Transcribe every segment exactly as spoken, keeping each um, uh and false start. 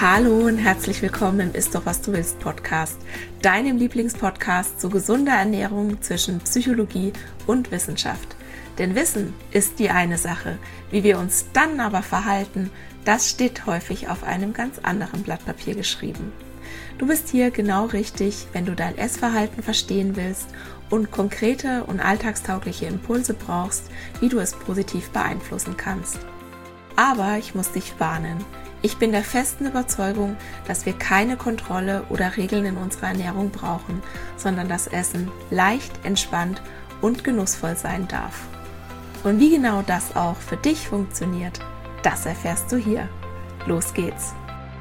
Hallo und herzlich willkommen im Ist doch was du willst Podcast, deinem Lieblingspodcast zu gesunder Ernährung zwischen Psychologie und Wissenschaft. Denn Wissen ist die eine Sache, wie wir uns dann aber verhalten, das steht häufig auf einem ganz anderen Blatt Papier geschrieben. Du bist hier genau richtig, wenn du dein Essverhalten verstehen willst und konkrete und alltagstaugliche Impulse brauchst, wie du es positiv beeinflussen kannst. Aber ich muss dich warnen. Ich bin der festen Überzeugung, dass wir keine Kontrolle oder Regeln in unserer Ernährung brauchen, sondern das Essen leicht, entspannt und genussvoll sein darf. Und wie genau das auch für dich funktioniert, das erfährst du hier. Los geht's!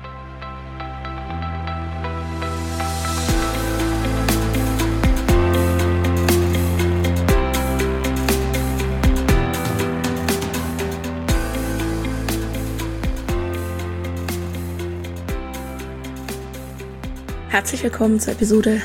Herzlich willkommen zur Episode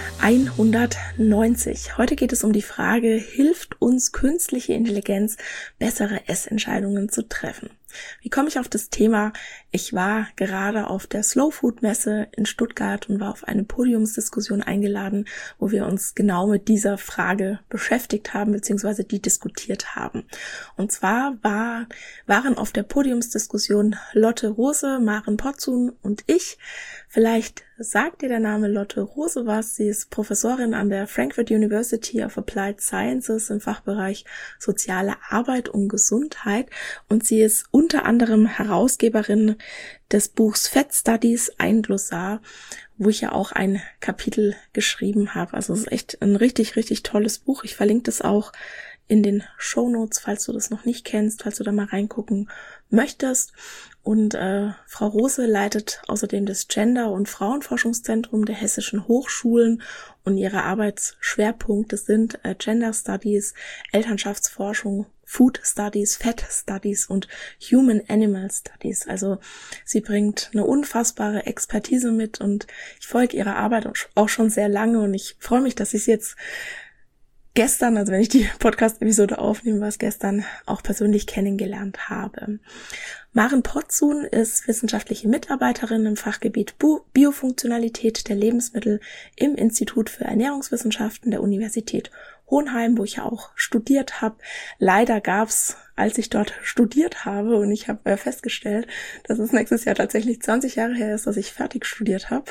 hundertneunzig. Heute geht es um die Frage, hilft uns künstliche Intelligenz, bessere Essentscheidungen zu treffen? Wie komme ich auf das Thema? Ich war gerade auf der Slow Food Messe in Stuttgart und war auf eine Podiumsdiskussion eingeladen, wo wir uns genau mit dieser Frage beschäftigt haben bzw. die diskutiert haben. Und zwar war, waren auf der Podiumsdiskussion Lotte Rose, Maren Potzun und ich. Vielleicht sagt dir der Name Lotte Rose was. Sie ist Professorin an der Frankfurt University of Applied Sciences im Fachbereich Soziale Arbeit und Gesundheit und sie ist unter anderem Herausgeberin des Buchs Fat Studies, ein Glossar, wo ich ja auch ein Kapitel geschrieben habe. Also es ist echt ein richtig, richtig tolles Buch. Ich verlinke das auch in den Shownotes, falls du das noch nicht kennst, falls du da mal reingucken möchtest. Und äh, Frau Rose leitet außerdem das Gender- und Frauenforschungszentrum der Hessischen Hochschulen und ihre Arbeitsschwerpunkte sind äh, Gender Studies, Elternschaftsforschung, Food Studies, Fat Studies und Human Animal Studies. Also sie bringt eine unfassbare Expertise mit und ich folge ihrer Arbeit auch schon sehr lange und ich freue mich, dass ich es jetzt gestern, also wenn ich die Podcast-Episode aufnehme, was gestern auch persönlich kennengelernt habe. Maren Potzun ist wissenschaftliche Mitarbeiterin im Fachgebiet Biofunktionalität der Lebensmittel im Institut für Ernährungswissenschaften der Universität Hohenheim, wo ich ja auch studiert habe. Leider gab's, als ich dort studiert habe, und ich habe festgestellt, dass es nächstes Jahr tatsächlich zwanzig Jahre her ist, dass ich fertig studiert habe,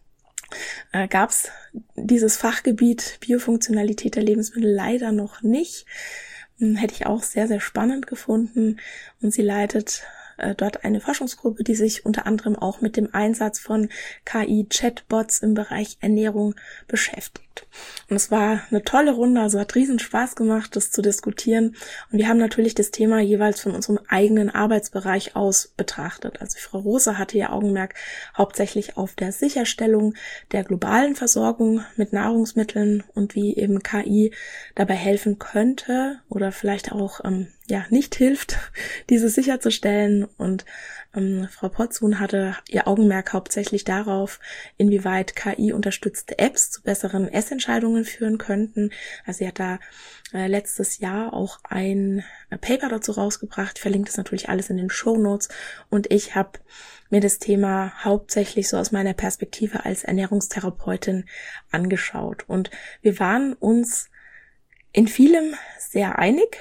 äh, gab es dieses Fachgebiet Biofunktionalität der Lebensmittel leider noch nicht. Hm, hätte ich auch sehr, sehr spannend gefunden. Und sie leitet äh, dort eine Forschungsgruppe, die sich unter anderem auch mit dem Einsatz von K I-Chatbots im Bereich Ernährung beschäftigt. Und es war eine tolle Runde, also hat riesen Spaß gemacht, das zu diskutieren. Und wir haben natürlich das Thema jeweils von unserem eigenen Arbeitsbereich aus betrachtet. Also Frau Rose hatte ihr Augenmerk hauptsächlich auf der Sicherstellung der globalen Versorgung mit Nahrungsmitteln und wie eben K I dabei helfen könnte oder vielleicht auch ähm, ja nicht hilft, diese sicherzustellen. Und ähm, Frau Potzun hatte ihr Augenmerk hauptsächlich darauf, inwieweit K I-unterstützte Apps zu besseren Essentscheidungen führen könnten. Also sie hat da äh, letztes Jahr auch ein äh, Paper dazu rausgebracht. Ich verlinke das natürlich alles in den Shownotes. Und ich habe mir das Thema hauptsächlich so aus meiner Perspektive als Ernährungstherapeutin angeschaut. Und wir waren uns in vielem sehr einig.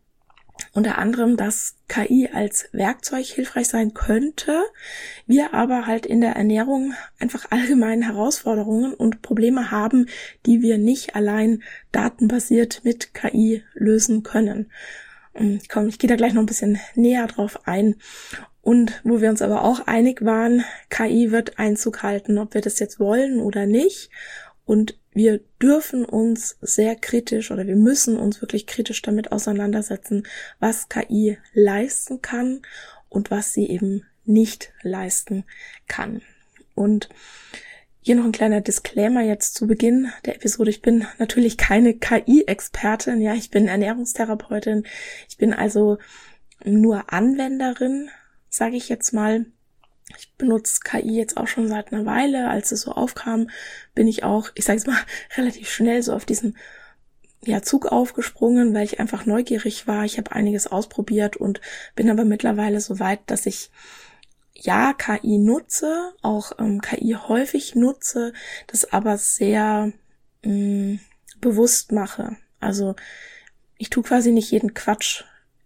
Unter anderem, dass K I als Werkzeug hilfreich sein könnte, wir aber halt in der Ernährung einfach allgemein Herausforderungen und Probleme haben, die wir nicht allein datenbasiert mit K I lösen können. Ich komme, ich gehe da gleich noch ein bisschen näher drauf ein. Und wo wir uns aber auch einig waren, K I wird Einzug halten, ob wir das jetzt wollen oder nicht. Und wir dürfen uns sehr kritisch oder wir müssen uns wirklich kritisch damit auseinandersetzen, was K I leisten kann und was sie eben nicht leisten kann. Und hier noch ein kleiner Disclaimer jetzt zu Beginn der Episode. Ich bin natürlich keine K I-Expertin, ja, ich bin Ernährungstherapeutin. Ich bin also nur Anwenderin, sage ich jetzt mal. Ich benutze K I jetzt auch schon seit einer Weile. Als es so aufkam, bin ich auch, ich sage es mal, relativ schnell so auf diesen ja, Zug aufgesprungen, weil ich einfach neugierig war. Ich habe einiges ausprobiert und bin aber mittlerweile so weit, dass ich ja, K I nutze, auch ähm, K I häufig nutze, das aber sehr mh, bewusst mache. Also ich tue quasi nicht jeden Quatsch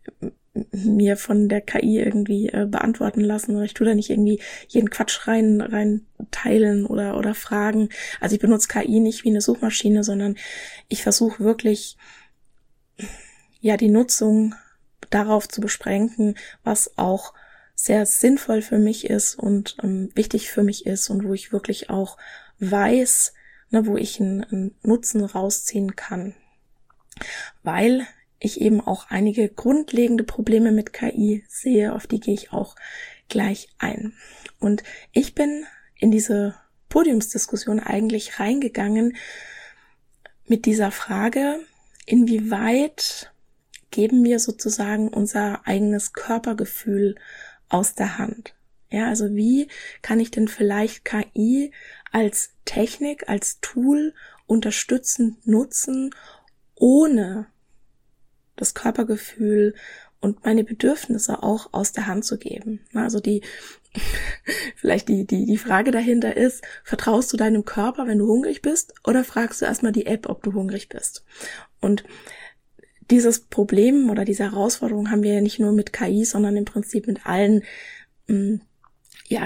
mir von der K I irgendwie äh, beantworten lassen, oder ich tue da nicht irgendwie jeden Quatsch rein rein teilen oder oder fragen. Also ich benutze K I nicht wie eine Suchmaschine, sondern ich versuche wirklich ja die Nutzung darauf zu beschränken, was auch sehr sinnvoll für mich ist und ähm, wichtig für mich ist und wo ich wirklich auch weiß, ne, wo ich einen, einen Nutzen rausziehen kann. Weil ich eben auch einige grundlegende Probleme mit K I sehe, auf die gehe ich auch gleich ein. Und ich bin in diese Podiumsdiskussion eigentlich reingegangen mit dieser Frage, inwieweit geben wir sozusagen unser eigenes Körpergefühl aus der Hand? Ja, also wie kann ich denn vielleicht K I als Technik, als Tool unterstützend nutzen, ohne das Körpergefühl und meine Bedürfnisse auch aus der Hand zu geben? Also die, vielleicht die, die, die Frage dahinter ist, vertraust du deinem Körper, wenn du hungrig bist, oder fragst du erstmal die App, ob du hungrig bist? Und dieses Problem oder diese Herausforderung haben wir ja nicht nur mit K I, sondern im Prinzip mit allen mh, ja,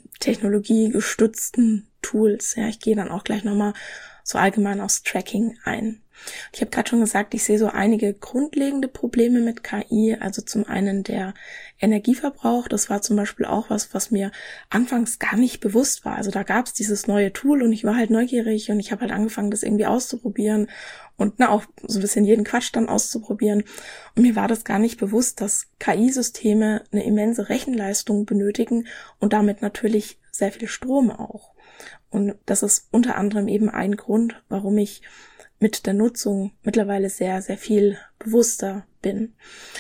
technologiegestützten Tools. Ja, ich gehe dann auch gleich nochmal so allgemein aufs Tracking ein. Ich habe gerade schon gesagt, ich sehe so einige grundlegende Probleme mit K I. Also zum einen der Energieverbrauch. Das war zum Beispiel auch was, was mir anfangs gar nicht bewusst war. Also da gab es dieses neue Tool und ich war halt neugierig und ich habe halt angefangen, das irgendwie auszuprobieren und na, auch so ein bisschen jeden Quatsch dann auszuprobieren. Und mir war das gar nicht bewusst, dass K I-Systeme eine immense Rechenleistung benötigen und damit natürlich sehr viel Strom auch. Und das ist unter anderem eben ein Grund, warum ich mit der Nutzung mittlerweile sehr, sehr viel bewusster bin.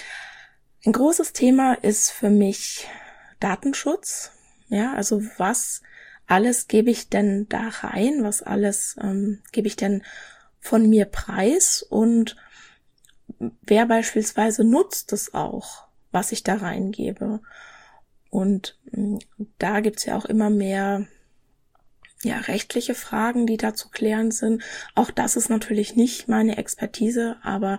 Ein großes Thema ist für mich Datenschutz. Ja, also was alles gebe ich denn da rein? Was alles ähm, gebe ich denn von mir preis? Und wer beispielsweise nutzt es auch, was ich da reingebe? Und mh, da gibt's ja auch immer mehr ja, rechtliche Fragen, die da zu klären sind. Auch das ist natürlich nicht meine Expertise, aber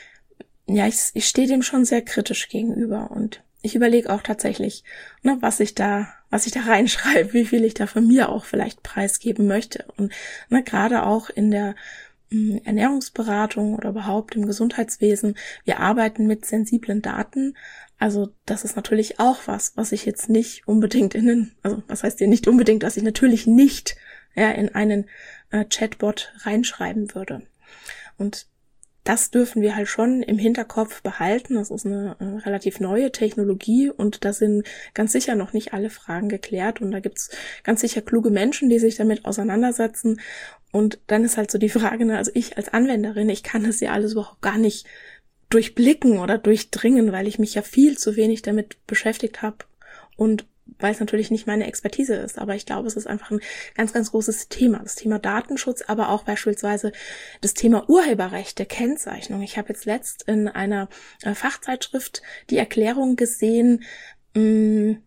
ja, ich, ich stehe dem schon sehr kritisch gegenüber und ich überlege auch tatsächlich, ne, was ich da, was ich da reinschreibe, wie viel ich da von mir auch vielleicht preisgeben möchte. Und ne, gerade auch in der mh, Ernährungsberatung oder überhaupt im Gesundheitswesen, wir arbeiten mit sensiblen Daten. Also das ist natürlich auch was, was ich jetzt nicht unbedingt in den, also was heißt hier nicht unbedingt, was ich natürlich nicht ja, in einen äh, Chatbot reinschreiben würde. Und das dürfen wir halt schon im Hinterkopf behalten. Das ist eine äh, relativ neue Technologie und da sind ganz sicher noch nicht alle Fragen geklärt und da gibt's ganz sicher kluge Menschen, die sich damit auseinandersetzen. Und dann ist halt so die Frage, ne, also ich als Anwenderin, ich kann das ja alles überhaupt gar nicht durchblicken oder durchdringen, weil ich mich ja viel zu wenig damit beschäftigt habe und weil es natürlich nicht meine Expertise ist. Aber ich glaube, es ist einfach ein ganz, ganz großes Thema. Das Thema Datenschutz, aber auch beispielsweise das Thema Urheberrechte, Kennzeichnung. Ich habe jetzt letzt in einer äh, Fachzeitschrift die Erklärung gesehen, mh,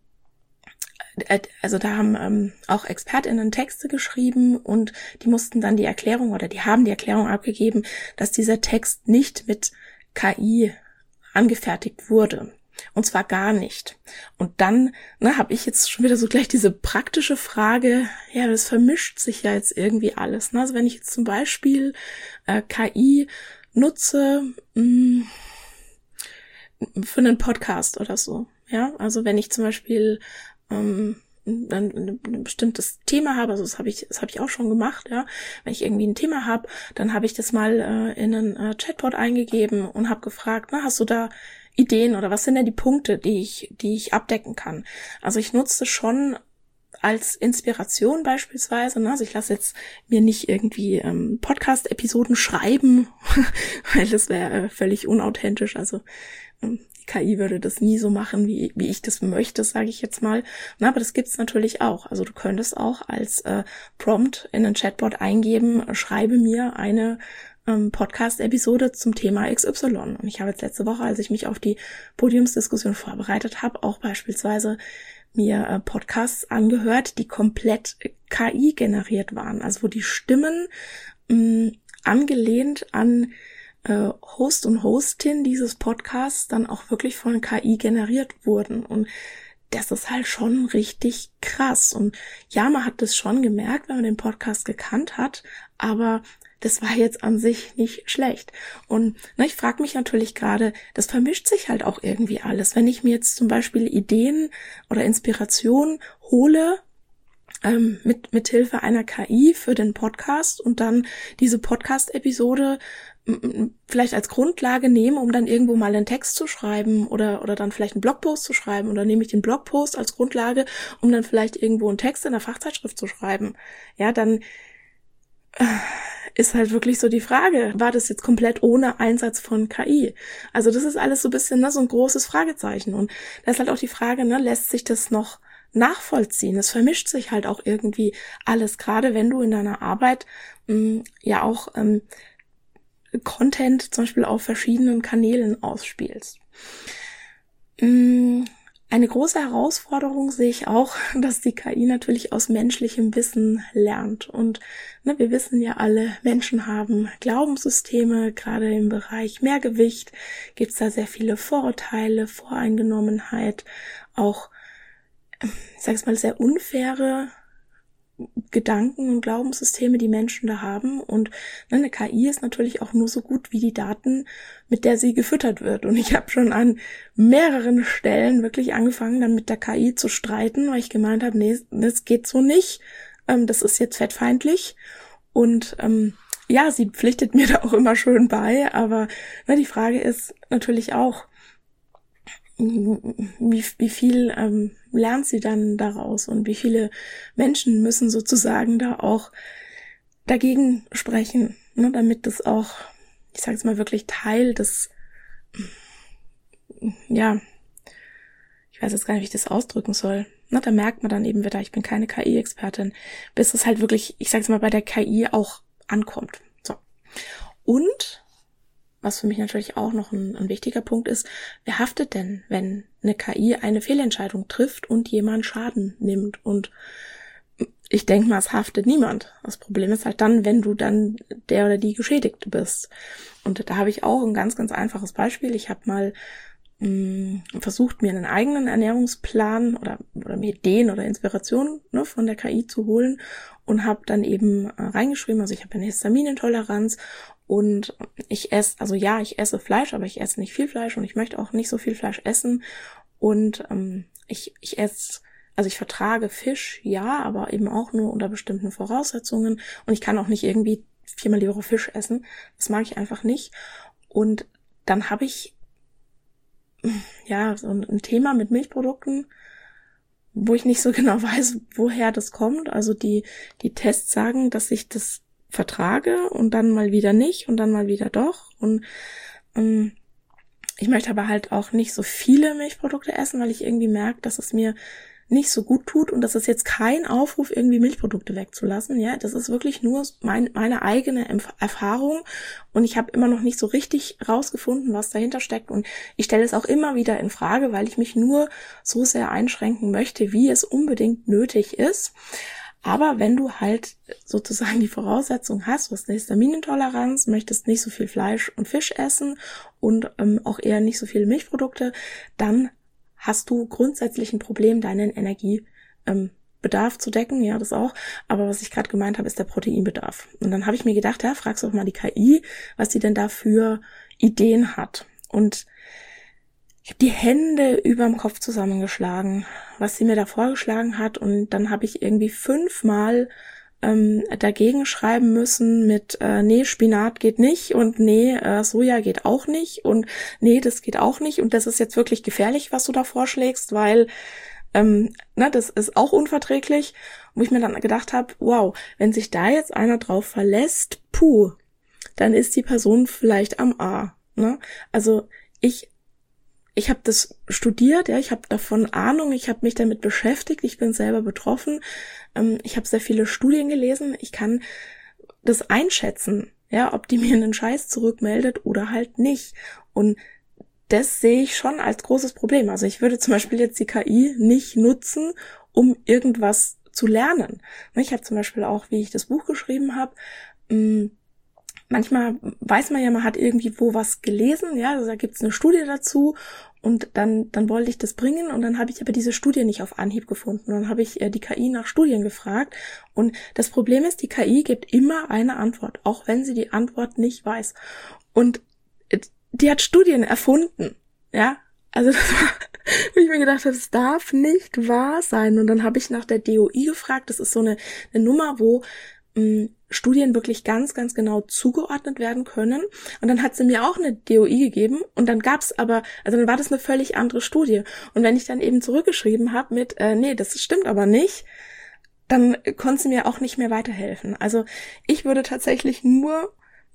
also da haben ähm, auch ExpertInnen Texte geschrieben und die mussten dann die Erklärung oder die haben die Erklärung abgegeben, dass dieser Text nicht mit K I angefertigt wurde. Und zwar gar nicht. Und dann ne, habe ich jetzt schon wieder so gleich diese praktische Frage, ja, das vermischt sich ja jetzt irgendwie alles. Ne? Also wenn ich jetzt zum Beispiel äh, K I nutze mh, für einen Podcast oder so, ja, also wenn ich zum Beispiel ähm, dann ein bestimmtes Thema habe, also das habe ich, das habe ich auch schon gemacht, ja. Wenn ich irgendwie ein Thema habe, dann habe ich das mal äh, in einen äh, Chatbot eingegeben und habe gefragt, na, hast du da Ideen oder was sind denn die Punkte, die ich, die ich abdecken kann? Also ich nutze das schon als Inspiration beispielsweise, ne? Also ich lasse jetzt mir nicht irgendwie ähm, Podcast-Episoden schreiben, weil das wäre äh, völlig unauthentisch. Also ähm, K I würde das nie so machen, wie wie ich das möchte, sage ich jetzt mal. Na, aber das gibt's natürlich auch. Also du könntest auch als äh, Prompt in einen Chatbot eingeben, schreibe mir eine ähm, Podcast-Episode zum Thema X Y. Und ich habe jetzt letzte Woche, als ich mich auf die Podiumsdiskussion vorbereitet habe, auch beispielsweise mir äh, Podcasts angehört, die komplett K I generiert waren. Also wo die Stimmen mh, angelehnt an äh, Host und Hostin dieses Podcasts dann auch wirklich von K I generiert wurden. Und das ist halt schon richtig krass. Und ja, man hat das schon gemerkt, wenn man den Podcast gekannt hat, aber das war jetzt an sich nicht schlecht. Und na, ich frage mich natürlich gerade, das vermischt sich halt auch irgendwie alles. Wenn ich mir jetzt zum Beispiel Ideen oder Inspiration hole, ähm, mit, mit Hilfe einer K I für den Podcast und dann diese Podcast-Episode m- vielleicht als Grundlage nehme, um dann irgendwo mal einen Text zu schreiben oder, oder dann vielleicht einen Blogpost zu schreiben, oder nehme ich den Blogpost als Grundlage, um dann vielleicht irgendwo einen Text in der Fachzeitschrift zu schreiben. Ja, dann äh, ist halt wirklich so die Frage, war das jetzt komplett ohne Einsatz von K I? Also das ist alles so ein bisschen, ne, so ein großes Fragezeichen. Und da ist halt auch die Frage, ne, lässt sich das noch nachvollziehen? Es vermischt sich halt auch irgendwie alles, gerade wenn du in deiner Arbeit mh, ja auch ähm, Content zum Beispiel auf verschiedenen Kanälen ausspielst. Mh, Eine große Herausforderung sehe ich auch, dass die K I natürlich aus menschlichem Wissen lernt. Und ne, wir wissen ja alle, Menschen haben Glaubenssysteme, gerade im Bereich Mehrgewicht gibt es da sehr viele Vorurteile, Voreingenommenheit, auch, ich sage es mal, sehr unfaire Gedanken und Glaubenssysteme, die Menschen da haben. Und ne, eine K I ist natürlich auch nur so gut wie die Daten, mit der sie gefüttert wird. Und ich habe schon an mehreren Stellen wirklich angefangen, dann mit der K I zu streiten, weil ich gemeint habe, nee, das geht so nicht. Ähm, das ist jetzt fettfeindlich. Und ähm, ja, sie pflichtet mir da auch immer schön bei. Aber ne, die Frage ist natürlich auch, wie, wie viel ähm, lernt sie dann daraus und wie viele Menschen müssen sozusagen da auch dagegen sprechen, ne, damit das auch, ich sage jetzt mal, wirklich Teil des, ja, ich weiß jetzt gar nicht, wie ich das ausdrücken soll. Ne, da merkt man dann eben wieder, ich bin keine K I-Expertin, bis es halt wirklich, ich sage jetzt mal, bei der K I auch ankommt. So. Und was für mich natürlich auch noch ein, ein wichtiger Punkt ist, wer haftet denn, wenn eine K I eine Fehlentscheidung trifft und jemand Schaden nimmt? Und ich denke mal, es haftet niemand. Das Problem ist halt dann, wenn du dann der oder die Geschädigte bist. Und da habe ich auch ein ganz, ganz einfaches Beispiel. Ich habe mal mh, versucht, mir einen eigenen Ernährungsplan oder, oder mir Ideen oder Inspirationen ne, von der K I zu holen und habe dann eben äh, reingeschrieben, also ich habe eine Histaminintoleranz. Und ich esse, also ja, ich esse Fleisch, aber ich esse nicht viel Fleisch und ich möchte auch nicht so viel Fleisch essen. Und ähm, ich, ich esse, also ich vertrage Fisch, ja, aber eben auch nur unter bestimmten Voraussetzungen. Und ich kann auch nicht irgendwie viermal die Woche Fisch essen. Das mag ich einfach nicht. Und dann habe ich ja so ein Thema mit Milchprodukten, wo ich nicht so genau weiß, woher das kommt. Also die, die Tests sagen, dass ich das vertrage und dann mal wieder nicht und dann mal wieder doch. Und ähm, ich möchte aber halt auch nicht so viele Milchprodukte essen, weil ich irgendwie merke, dass es mir nicht so gut tut, und das ist jetzt kein Aufruf, irgendwie Milchprodukte wegzulassen. Ja, das ist wirklich nur mein, meine eigene Erfahrung, und ich habe immer noch nicht so richtig rausgefunden, was dahinter steckt, und ich stelle es auch immer wieder in Frage, weil ich mich nur so sehr einschränken möchte, wie es unbedingt nötig ist. Aber wenn du halt sozusagen die Voraussetzung hast, du hast eine Histaminintoleranz, möchtest nicht so viel Fleisch und Fisch essen und ähm, auch eher nicht so viele Milchprodukte, dann hast du grundsätzlich ein Problem, deinen Energiebedarf ähm, zu decken. Ja, das auch. Aber was ich gerade gemeint habe, ist der Proteinbedarf. Und dann habe ich mir gedacht, ja, fragst doch mal die K I, was die denn da für Ideen hat. Und ich habe die Hände überm Kopf zusammengeschlagen, was sie mir da vorgeschlagen hat, und dann habe ich irgendwie fünfmal ähm, dagegen schreiben müssen mit äh, nee, Spinat geht nicht und nee, äh, Soja geht auch nicht und nee, das geht auch nicht und das ist jetzt wirklich gefährlich, was du da vorschlägst, weil ähm, na, das ist auch unverträglich, wo ich mir dann gedacht habe, wow, wenn sich da jetzt einer drauf verlässt, puh, dann ist die Person vielleicht am A. Ne? Also ich Ich habe das studiert, ja, ich habe davon Ahnung, ich habe mich damit beschäftigt, ich bin selber betroffen, ähm, ich habe sehr viele Studien gelesen, ich kann das einschätzen, ja, ob die mir einen Scheiß zurückmeldet oder halt nicht. Und das sehe ich schon als großes Problem. Also ich würde zum Beispiel jetzt die K I nicht nutzen, um irgendwas zu lernen. Ich habe zum Beispiel auch, wie ich das Buch geschrieben habe, manchmal weiß man ja, man hat irgendwie wo was gelesen, ja, also da gibt's eine Studie dazu und dann dann wollte ich das bringen und dann habe ich aber diese Studie nicht auf Anhieb gefunden. Und dann habe ich äh, die K I nach Studien gefragt und das Problem ist, die K I gibt immer eine Antwort, auch wenn sie die Antwort nicht weiß. Und äh, die hat Studien erfunden, ja, also das war, wo ich mir gedacht habe, das darf nicht wahr sein. Und dann habe ich nach der D O I gefragt, das ist so eine, eine Nummer, wo mh, Studien wirklich ganz, ganz genau zugeordnet werden können. Und dann hat sie mir auch eine D O I gegeben und dann gab's aber, also dann war das eine völlig andere Studie. Und wenn ich dann eben zurückgeschrieben habe mit, äh, nee, das stimmt aber nicht, dann konnte sie mir auch nicht mehr weiterhelfen. Also ich würde tatsächlich nur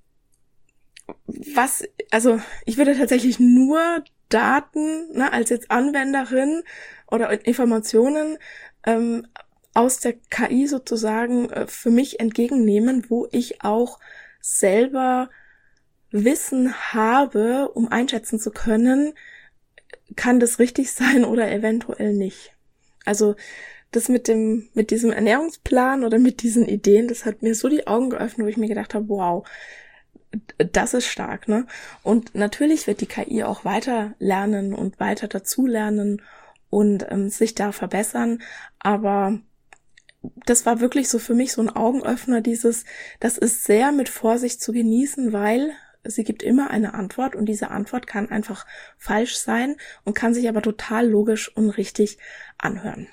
was, also ich würde tatsächlich nur Daten, ne, als jetzt Anwenderin oder Informationen ähm, aus der K I sozusagen äh, für mich entgegennehmen, wo ich auch selber Wissen habe, um einschätzen zu können, kann das richtig sein oder eventuell nicht. Also das mit dem mit diesem Ernährungsplan oder mit diesen Ideen, das hat mir so die Augen geöffnet, wo ich mir gedacht habe, wow, das ist stark, ne? Und natürlich wird die K I auch weiter lernen und weiter dazulernen und ähm, sich da verbessern, aber das war wirklich so für mich so ein Augenöffner, dieses, das ist sehr mit Vorsicht zu genießen, weil sie gibt immer eine Antwort und diese Antwort kann einfach falsch sein und kann sich aber total logisch und richtig anhören.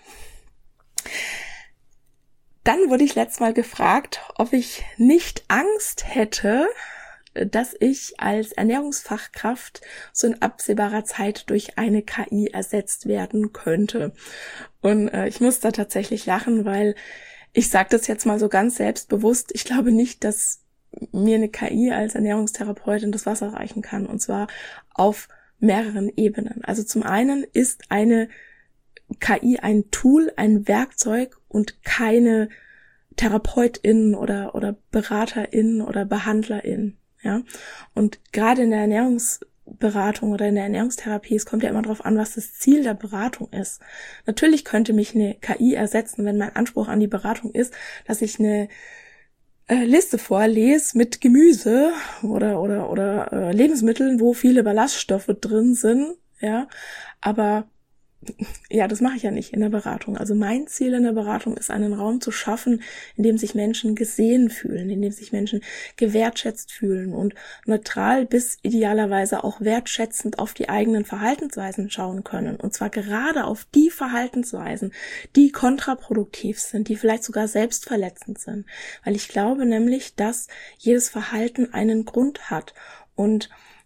Dann wurde ich letztes Mal gefragt, ob ich nicht Angst hätte, dass ich als Ernährungsfachkraft so in absehbarer Zeit durch eine K I ersetzt werden könnte. Und äh, ich muss da tatsächlich lachen, weil ich sage das jetzt mal so ganz selbstbewusst. Ich glaube nicht, dass mir eine K I als Ernährungstherapeutin das Wasser reichen kann. Und zwar auf mehreren Ebenen. Also zum einen ist eine K I ein Tool, ein Werkzeug und keine TherapeutInnen oder, oder BeraterInnen oder BehandlerInnen. Ja, und gerade in der Ernährungsberatung oder in der Ernährungstherapie, es kommt ja immer darauf an, was das Ziel der Beratung ist. Natürlich könnte mich eine K I ersetzen, wenn mein Anspruch an die Beratung ist, dass ich eine äh, Liste vorlese mit Gemüse oder oder oder äh, Lebensmitteln, wo viele Ballaststoffe drin sind, ja, aber ja, das mache ich ja nicht in der Beratung. Also mein Ziel in der Beratung ist, einen Raum zu schaffen, in dem sich Menschen gesehen fühlen, in dem sich Menschen gewertschätzt fühlen und neutral bis idealerweise auch wertschätzend auf die eigenen Verhaltensweisen schauen können. Und zwar gerade auf die Verhaltensweisen, die kontraproduktiv sind, die vielleicht sogar selbstverletzend sind. Weil ich glaube nämlich, dass jedes Verhalten einen Grund hat. Und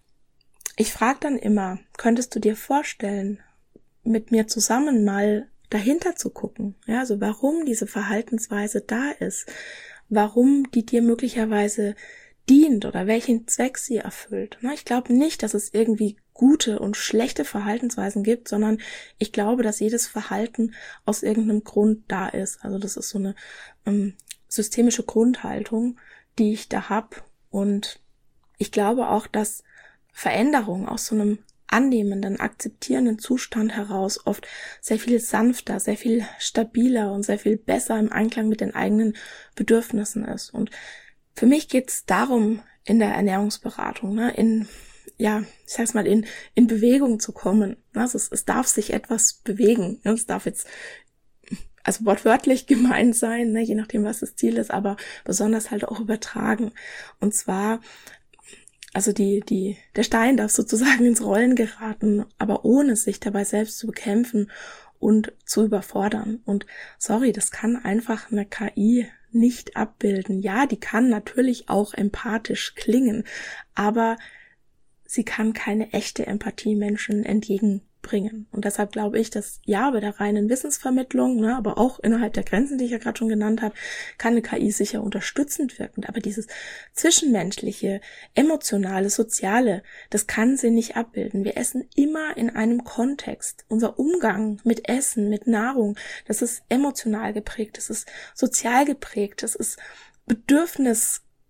ich frage dann immer, könntest du dir vorstellen, mit mir zusammen mal dahinter zu gucken, ja, also warum diese Verhaltensweise da ist, warum die dir möglicherweise dient oder welchen Zweck sie erfüllt. Ich glaube nicht, dass es irgendwie gute und schlechte Verhaltensweisen gibt, sondern ich glaube, dass jedes Verhalten aus irgendeinem Grund da ist. Also das ist so eine ähm, systemische Grundhaltung, die ich da hab. Und ich glaube auch, dass Veränderung aus so einem annehmenden, akzeptierenden Zustand heraus oft sehr viel sanfter, sehr viel stabiler und sehr viel besser im Einklang mit den eigenen Bedürfnissen ist. Und für mich geht es darum, in der Ernährungsberatung, ne, in, ja, ich sag's mal, in, in Bewegung zu kommen. Also es, es darf sich etwas bewegen. Ne? Es darf jetzt, also wortwörtlich gemeint sein, ne, je nachdem, was das Ziel ist, aber besonders halt auch übertragen. Und zwar Also die, die, der Stein darf sozusagen ins Rollen geraten, aber ohne sich dabei selbst zu bekämpfen und zu überfordern. Und sorry, das kann einfach eine K I nicht abbilden. Ja, die kann natürlich auch empathisch klingen, aber sie kann keine echte Empathie Menschen entgegenbringen. Und deshalb glaube ich, dass ja, bei der reinen Wissensvermittlung, ne, aber auch innerhalb der Grenzen, die ich ja gerade schon genannt habe, kann eine K I sicher unterstützend wirken. Aber dieses zwischenmenschliche, emotionale, soziale, das kann sie nicht abbilden. Wir essen immer in einem Kontext. Unser Umgang mit Essen, mit Nahrung, das ist emotional geprägt, das ist sozial geprägt, das ist Bedürfnis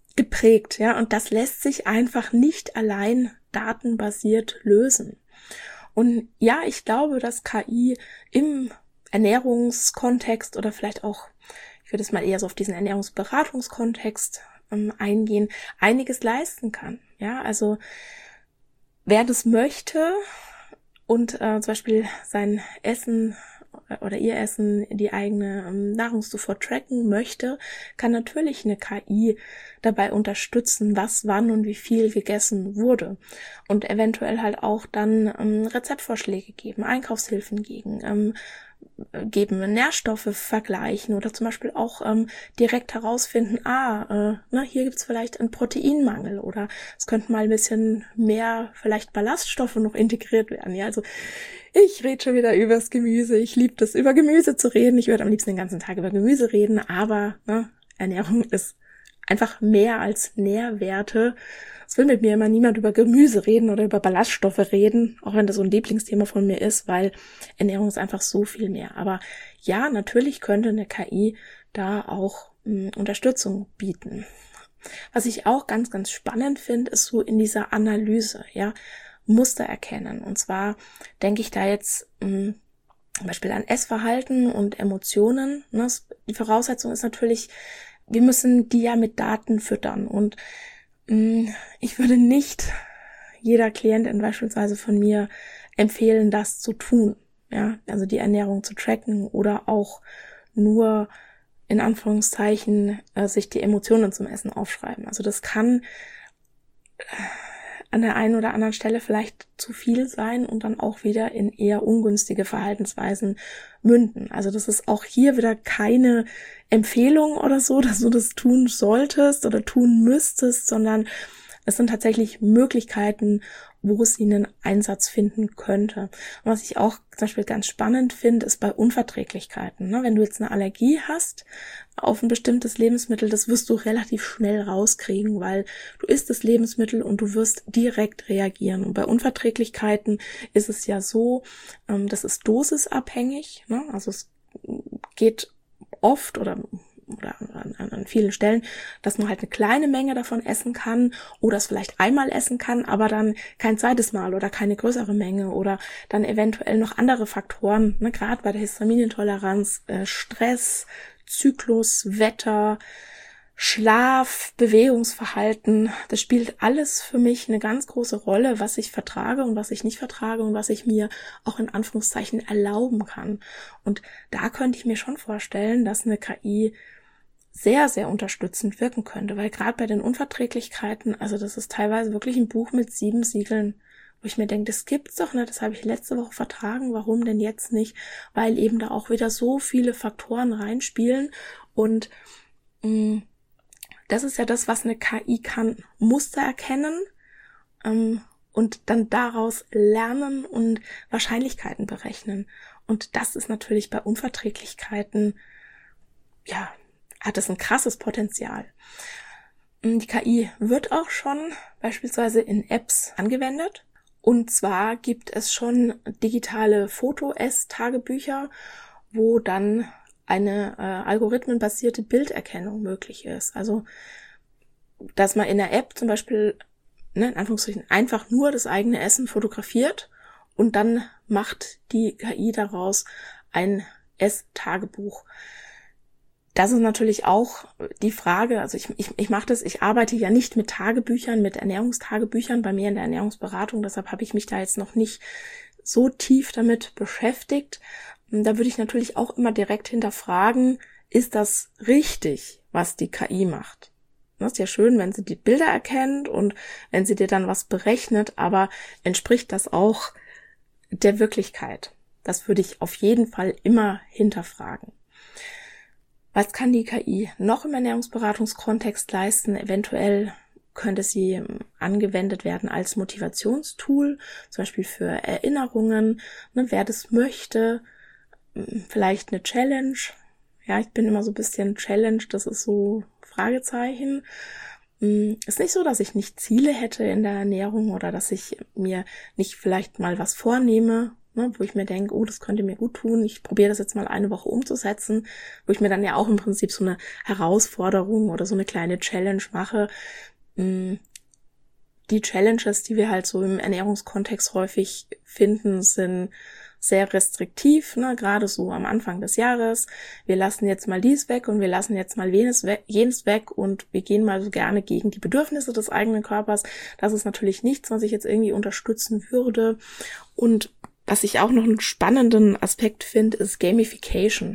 geprägt, ja, und das lässt sich einfach nicht allein datenbasiert lösen. Und ja, ich glaube, dass K I im Ernährungskontext oder vielleicht auch, ich würde es mal eher so auf diesen Ernährungsberatungskontext ähm, eingehen, einiges leisten kann. Ja, also wer das möchte und äh, zum Beispiel sein Essen oder ihr Essen, die eigene ähm, Nahrungszufuhr tracken möchte, kann natürlich eine K I dabei unterstützen, was, wann und wie viel gegessen wurde. Und eventuell halt auch dann ähm, Rezeptvorschläge geben, Einkaufshilfen geben, ähm, geben, Nährstoffe vergleichen oder zum Beispiel auch ähm, direkt herausfinden, ah, äh, ne, hier gibt's vielleicht einen Proteinmangel oder es könnten mal ein bisschen mehr vielleicht Ballaststoffe noch integriert werden. Ja, also ich rede schon wieder übers Gemüse. Ich liebe das, über Gemüse zu reden. Ich würde am liebsten den ganzen Tag über Gemüse reden, aber ne, Ernährung ist einfach mehr als Nährwerte. Es will mit mir immer niemand über Gemüse reden oder über Ballaststoffe reden, auch wenn das so ein Lieblingsthema von mir ist, weil Ernährung ist einfach so viel mehr. Aber ja, natürlich könnte eine K I da auch mh, Unterstützung bieten. Was ich auch ganz, ganz spannend finde, ist so in dieser Analyse, ja, Muster erkennen. Und zwar denke ich da jetzt mh, zum Beispiel an Essverhalten und Emotionen. Ne? Die Voraussetzung ist natürlich, wir müssen die ja mit Daten füttern und ich würde nicht jeder Klientin beispielsweise von mir empfehlen, das zu tun, ja, also die Ernährung zu tracken oder auch nur in Anführungszeichen äh, sich die Emotionen zum Essen aufschreiben. Also das kann an der einen oder anderen Stelle vielleicht zu viel sein und dann auch wieder in eher ungünstige Verhaltensweisen münden. Also das ist auch hier wieder keine Empfehlung oder so, dass du das tun solltest oder tun müsstest, sondern es sind tatsächlich Möglichkeiten, wo sie einen Einsatz finden könnte. Und was ich auch zum Beispiel ganz spannend finde, ist bei Unverträglichkeiten. Ne? Wenn du jetzt eine Allergie hast auf ein bestimmtes Lebensmittel, das wirst du relativ schnell rauskriegen, weil du isst das Lebensmittel und du wirst direkt reagieren. Und bei Unverträglichkeiten ist es ja so, ähm, das ist dosisabhängig. Ne? Also es geht oft oder oder an, an vielen Stellen, dass man halt eine kleine Menge davon essen kann oder es vielleicht einmal essen kann, aber dann kein zweites Mal oder keine größere Menge oder dann eventuell noch andere Faktoren, ne, gerade bei der Histaminintoleranz, äh, Stress, Zyklus, Wetter, Schlaf, Bewegungsverhalten, das spielt alles für mich eine ganz große Rolle, was ich vertrage und was ich nicht vertrage und was ich mir auch in Anführungszeichen erlauben kann. Und da könnte ich mir schon vorstellen, dass eine K I sehr, sehr unterstützend wirken könnte, weil gerade bei den Unverträglichkeiten, also das ist teilweise wirklich ein Buch mit sieben Siegeln, wo ich mir denke, das gibt's doch nicht, das habe ich letzte Woche vertragen, warum denn jetzt nicht? Weil eben da auch wieder so viele Faktoren reinspielen und mh, das ist ja das, was eine K I kann, Muster erkennen ähm, und dann daraus lernen und Wahrscheinlichkeiten berechnen. Und das ist natürlich bei Unverträglichkeiten, ja, hat es ein krasses Potenzial. Die K I wird auch schon beispielsweise in Apps angewendet. Und zwar gibt es schon digitale Foto-Ess-Tagebücher, wo dann eine äh, algorithmenbasierte Bilderkennung möglich ist. Also, dass man in der App zum Beispiel, ne, in Anführungszeichen, einfach nur das eigene Essen fotografiert und dann macht die K I daraus ein Ess-Tagebuch. Das ist natürlich auch die Frage, also ich, ich, ich mache das, ich arbeite ja nicht mit Tagebüchern, mit Ernährungstagebüchern bei mir in der Ernährungsberatung, deshalb habe ich mich da jetzt noch nicht so tief damit beschäftigt. Da würde ich natürlich auch immer direkt hinterfragen, ist das richtig, was die K I macht? Das ist ja schön, wenn sie die Bilder erkennt und wenn sie dir dann was berechnet, aber entspricht das auch der Wirklichkeit? Das würde ich auf jeden Fall immer hinterfragen. Was kann die K I noch im Ernährungsberatungskontext leisten? Eventuell könnte sie angewendet werden als Motivationstool, zum Beispiel für Erinnerungen, ne, wer das möchte, vielleicht eine Challenge. Ja, ich bin immer so ein bisschen Challenge, das ist so Fragezeichen. Ist nicht so, dass ich nicht Ziele hätte in der Ernährung oder dass ich mir nicht vielleicht mal was vornehme ne, wo ich mir denke, oh, das könnte mir gut tun, ich probiere das jetzt mal eine Woche umzusetzen, wo ich mir dann ja auch im Prinzip so eine Herausforderung oder so eine kleine Challenge mache. Die Challenges, die wir halt so im Ernährungskontext häufig finden, sind sehr restriktiv, ne, gerade so am Anfang des Jahres. Wir lassen jetzt mal dies weg und wir lassen jetzt mal jenes weg, jenes weg und wir gehen mal so gerne gegen die Bedürfnisse des eigenen Körpers. Das ist natürlich nichts, was ich jetzt irgendwie unterstützen würde. Und was ich auch noch einen spannenden Aspekt finde, ist Gamification.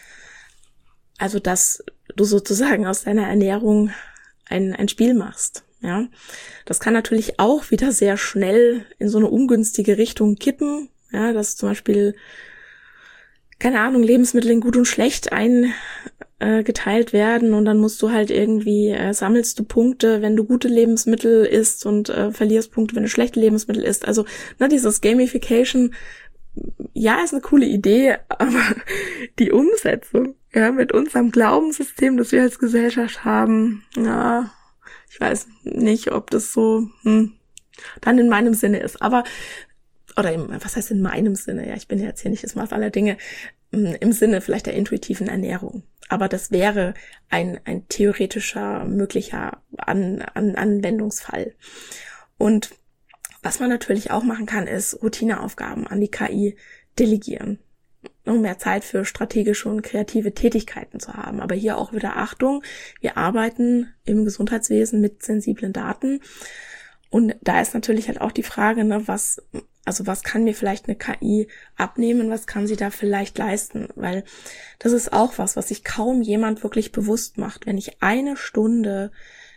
Also, dass du sozusagen aus deiner Ernährung ein, ein Spiel machst. Ja, das kann natürlich auch wieder sehr schnell in so eine ungünstige Richtung kippen. Ja, dass zum Beispiel, keine Ahnung, Lebensmittel in gut und schlecht eingeteilt äh, werden und dann musst du halt irgendwie, äh, sammelst du Punkte, wenn du gute Lebensmittel isst und äh, verlierst Punkte, wenn du schlechte Lebensmittel isst. Also, ne, dieses Gamification, ja, ist eine coole Idee, aber die Umsetzung, ja, mit unserem Glaubenssystem, das wir als Gesellschaft haben, ja, ich weiß nicht, ob das so hm, dann in meinem Sinne ist, aber oder im, was heißt in meinem Sinne? Ja, ich bin ja jetzt hier nicht das Maß aller Dinge, im Sinne vielleicht der intuitiven Ernährung. Aber das wäre ein, ein theoretischer, möglicher An, An, Anwendungsfall. Und was man natürlich auch machen kann, ist Routineaufgaben an die K I delegieren, um mehr Zeit für strategische und kreative Tätigkeiten zu haben. Aber hier auch wieder Achtung, wir arbeiten im Gesundheitswesen mit sensiblen Daten. Und da ist natürlich halt auch die Frage, ne, was, also was kann mir vielleicht eine K I abnehmen, was kann sie da vielleicht leisten? Weil das ist auch was, was sich kaum jemand wirklich bewusst macht. Wenn ich eine Stunde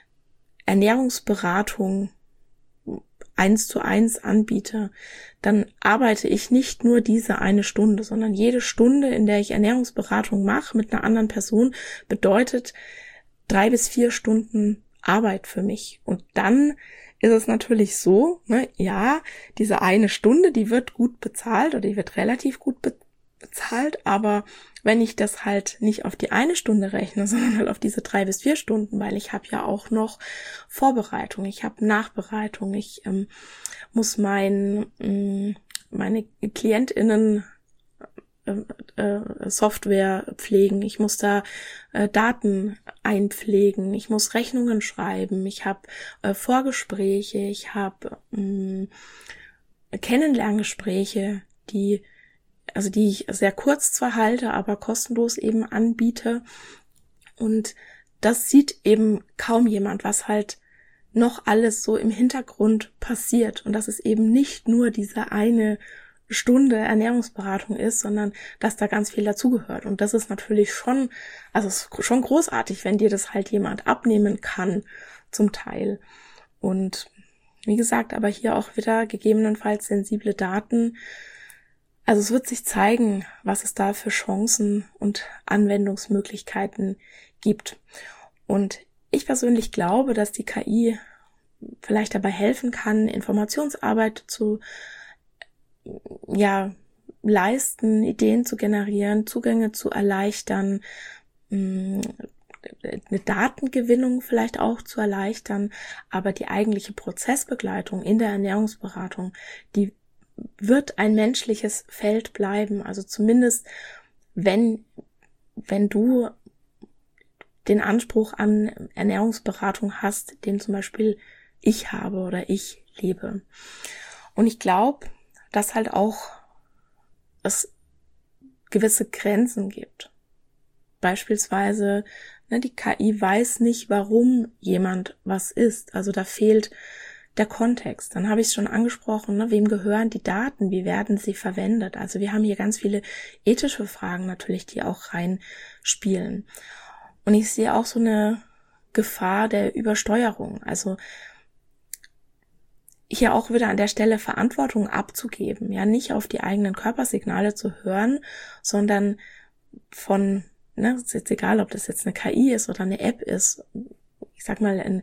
Ernährungsberatung eins zu eins anbiete, dann arbeite ich nicht nur diese eine Stunde, sondern jede Stunde, in der ich Ernährungsberatung mache mit einer anderen Person, bedeutet drei bis vier Stunden Arbeit für mich. Und dann ist es natürlich so, ne, ja, diese eine Stunde, die wird gut bezahlt oder die wird relativ gut be- bezahlt, aber wenn ich das halt nicht auf die eine Stunde rechne, sondern halt auf diese drei bis vier Stunden, weil ich habe ja auch noch Vorbereitung, ich habe Nachbereitung, ich ähm, muss mein ähm, meine KlientInnen äh, Software pflegen, ich muss da äh, Daten einpflegen, ich muss Rechnungen schreiben, ich habe äh, Vorgespräche, ich habe äh, Kennenlerngespräche, die also die ich sehr kurz zwar halte, aber kostenlos eben anbiete. Und das sieht eben kaum jemand, was halt noch alles so im Hintergrund passiert. Und dass es eben nicht nur diese eine Stunde Ernährungsberatung ist, sondern dass da ganz viel dazugehört. Und das ist natürlich schon, also es ist schon großartig, wenn dir das halt jemand abnehmen kann, zum Teil. Und wie gesagt, aber hier auch wieder gegebenenfalls sensible Daten. Also es wird sich zeigen, was es da für Chancen und Anwendungsmöglichkeiten gibt. Und ich persönlich glaube, dass die K I vielleicht dabei helfen kann, Informationsarbeit zu ja leisten, Ideen zu generieren, Zugänge zu erleichtern, eine Datengewinnung vielleicht auch zu erleichtern, aber die eigentliche Prozessbegleitung in der Ernährungsberatung, die wird ein menschliches Feld bleiben. Also zumindest, wenn, wenn du den Anspruch an Ernährungsberatung hast, den zum Beispiel ich habe oder ich lebe. Und ich glaube, dass halt auch es gewisse Grenzen gibt. Beispielsweise, ne, die K I weiß nicht, warum jemand was isst. Also da fehlt der Kontext. Dann habe ich es schon angesprochen, ne, wem gehören die Daten, wie werden sie verwendet? Also wir haben hier ganz viele ethische Fragen natürlich, die auch reinspielen. Und ich sehe auch so eine Gefahr der Übersteuerung. Also hier auch wieder an der Stelle Verantwortung abzugeben, ja, nicht auf die eigenen Körpersignale zu hören, sondern von, ne, ist jetzt egal, ob das jetzt eine K I ist oder eine App ist, ich sag mal, ein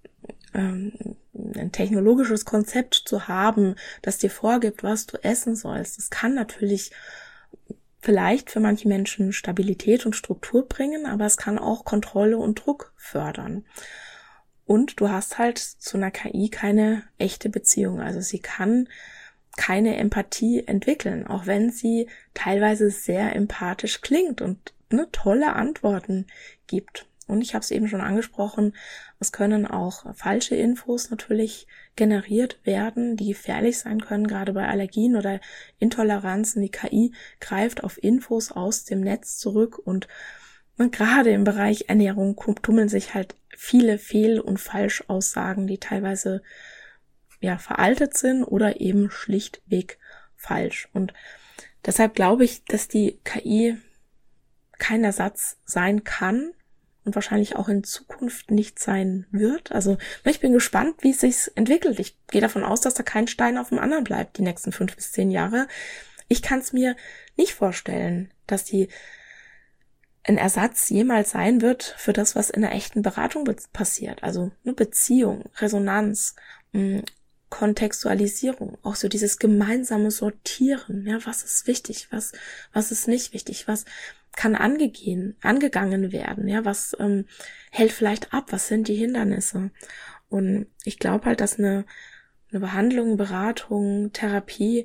ein technologisches Konzept zu haben, das dir vorgibt, was du essen sollst. Das kann natürlich vielleicht für manche Menschen Stabilität und Struktur bringen, aber es kann auch Kontrolle und Druck fördern. Und du hast halt zu einer K I keine echte Beziehung. Also sie kann keine Empathie entwickeln, auch wenn sie teilweise sehr empathisch klingt und ne, tolle Antworten gibt. Und ich habe es eben schon angesprochen, es können auch falsche Infos natürlich generiert werden, die gefährlich sein können, gerade bei Allergien oder Intoleranzen. Die K I greift auf Infos aus dem Netz zurück und, und gerade im Bereich Ernährung tummeln sich halt viele Fehl- und Falschaussagen, die teilweise ja veraltet sind oder eben schlichtweg falsch. Und deshalb glaube ich, dass die K I kein Ersatz sein kann und wahrscheinlich auch in Zukunft nicht sein wird. Also ich bin gespannt, wie es sich entwickelt. Ich gehe davon aus, dass da kein Stein auf dem anderen bleibt die nächsten fünf bis zehn Jahre. Ich kann es mir nicht vorstellen, dass die ein Ersatz jemals sein wird für das, was in einer echten Beratung be- passiert. Also eine Beziehung, Resonanz, mh, Kontextualisierung, auch so dieses gemeinsame Sortieren. Ja, was ist wichtig, was was ist nicht wichtig, was kann angegehen, angegangen werden, ja, was ähm, hält vielleicht ab, was sind die Hindernisse? Und ich glaube halt, dass eine, eine Behandlung, Beratung, Therapie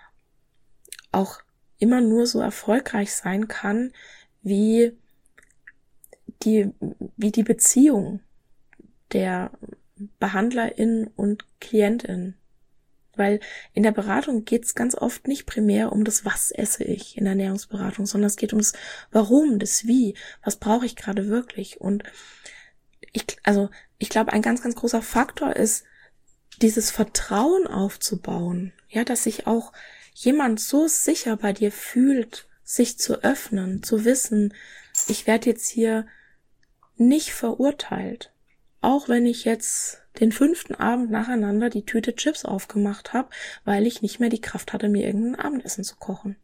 auch immer nur so erfolgreich sein kann, wie die, wie die Beziehung der Behandlerin und Klientin. Weil in der Beratung geht es ganz oft nicht primär um das, was esse ich in der Ernährungsberatung, sondern es geht ums Warum, das Wie, was brauche ich gerade wirklich. Und ich, also ich glaube, ein ganz, ganz großer Faktor ist, dieses Vertrauen aufzubauen. Ja, dass sich auch jemand so sicher bei dir fühlt, sich zu öffnen, zu wissen, ich werde jetzt hier nicht verurteilt. Auch wenn ich jetzt den fünften Abend nacheinander die Tüte Chips aufgemacht habe, weil ich nicht mehr die Kraft hatte, mir irgendein Abendessen zu kochen.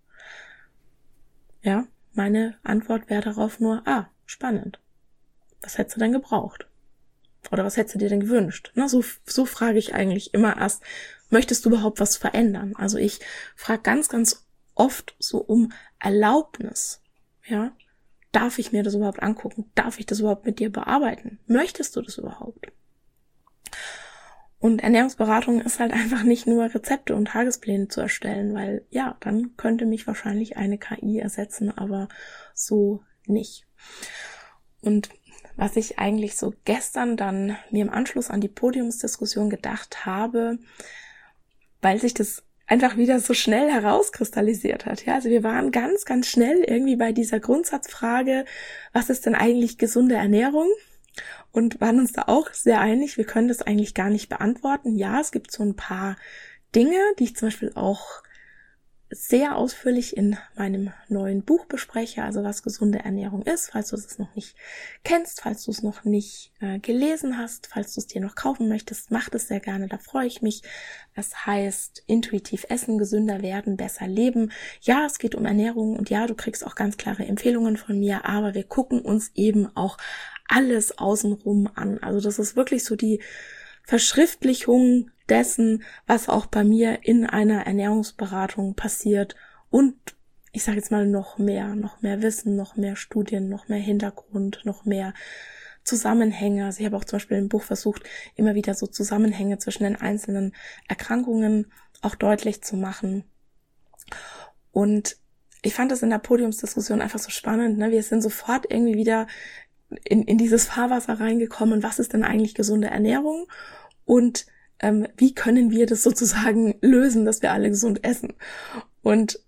Ja, meine Antwort wäre darauf nur, ah, spannend. Was hättest du denn gebraucht? Oder was hättest du dir denn gewünscht? Na, so, so frage ich eigentlich immer erst, möchtest du überhaupt was verändern? Also ich frage ganz, ganz oft so um Erlaubnis. Ja, darf ich mir das überhaupt angucken? Darf ich das überhaupt mit dir bearbeiten? Möchtest du das überhaupt? Und Ernährungsberatung ist halt einfach nicht nur Rezepte und Tagespläne zu erstellen, weil ja, dann könnte mich wahrscheinlich eine K I ersetzen, aber so nicht. Und was ich eigentlich so gestern dann mir im Anschluss an die Podiumsdiskussion gedacht habe, weil sich das einfach wieder so schnell herauskristallisiert hat. Ja, also wir waren ganz, ganz schnell irgendwie bei dieser Grundsatzfrage, was ist denn eigentlich gesunde Ernährung? Und waren uns da auch sehr einig, wir können das eigentlich gar nicht beantworten. Ja, es gibt so ein paar Dinge, die ich zum Beispiel auch sehr ausführlich in meinem neuen Buch bespreche, also was gesunde Ernährung ist, falls du es noch nicht kennst, falls du es noch nicht äh, gelesen hast, falls du es dir noch kaufen möchtest, mach das sehr gerne, da freue ich mich. Es heißt intuitiv essen, gesünder werden, besser leben. Ja, es geht um Ernährung und ja, du kriegst auch ganz klare Empfehlungen von mir, aber wir gucken uns eben auch alles außenrum an. Also das ist wirklich so die Verschriftlichung dessen, was auch bei mir in einer Ernährungsberatung passiert und ich sage jetzt mal noch mehr, noch mehr Wissen, noch mehr Studien, noch mehr Hintergrund, noch mehr Zusammenhänge. Also ich habe auch zum Beispiel im Buch versucht, immer wieder so Zusammenhänge zwischen den einzelnen Erkrankungen auch deutlich zu machen. Und ich fand das in der Podiumsdiskussion einfach so spannend, ne? Wir sind sofort irgendwie wieder in, in dieses Fahrwasser reingekommen, was ist denn eigentlich gesunde Ernährung und ähm, wie können wir das sozusagen lösen, dass wir alle gesund essen. Und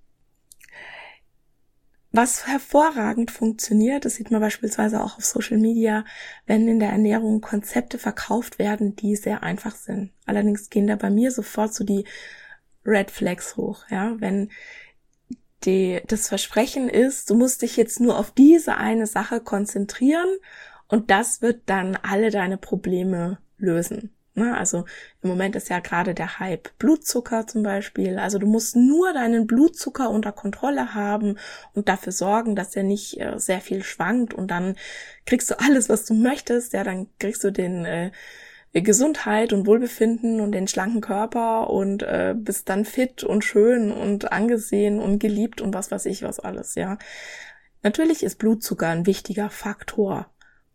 was hervorragend funktioniert, das sieht man beispielsweise auch auf Social Media, wenn in der Ernährung Konzepte verkauft werden, die sehr einfach sind. Allerdings gehen da bei mir sofort so die Red Flags hoch, ja, wenn Die, das Versprechen ist, du musst dich jetzt nur auf diese eine Sache konzentrieren und das wird dann alle deine Probleme lösen. Ne? Also im Moment ist ja gerade der Hype Blutzucker zum Beispiel. Also du musst nur deinen Blutzucker unter Kontrolle haben und dafür sorgen, dass er nicht äh, sehr viel schwankt und dann kriegst du alles, was du möchtest. Ja, dann kriegst du den äh, Gesundheit und Wohlbefinden und den schlanken Körper und äh, bist dann fit und schön und angesehen und geliebt und was weiß ich was alles, ja. Natürlich ist Blutzucker ein wichtiger Faktor,